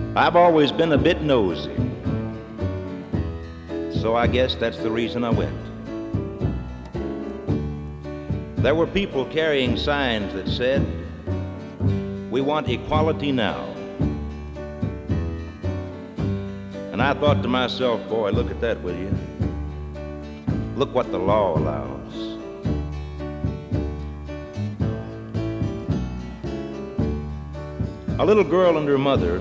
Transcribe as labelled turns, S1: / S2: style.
S1: I've always been a bit nosy, so I guess that's the reason I went. There were people carrying signs that said, "We want equality now." And I thought to myself, boy, look at that, will you? Look what the law allows. A little girl and her mother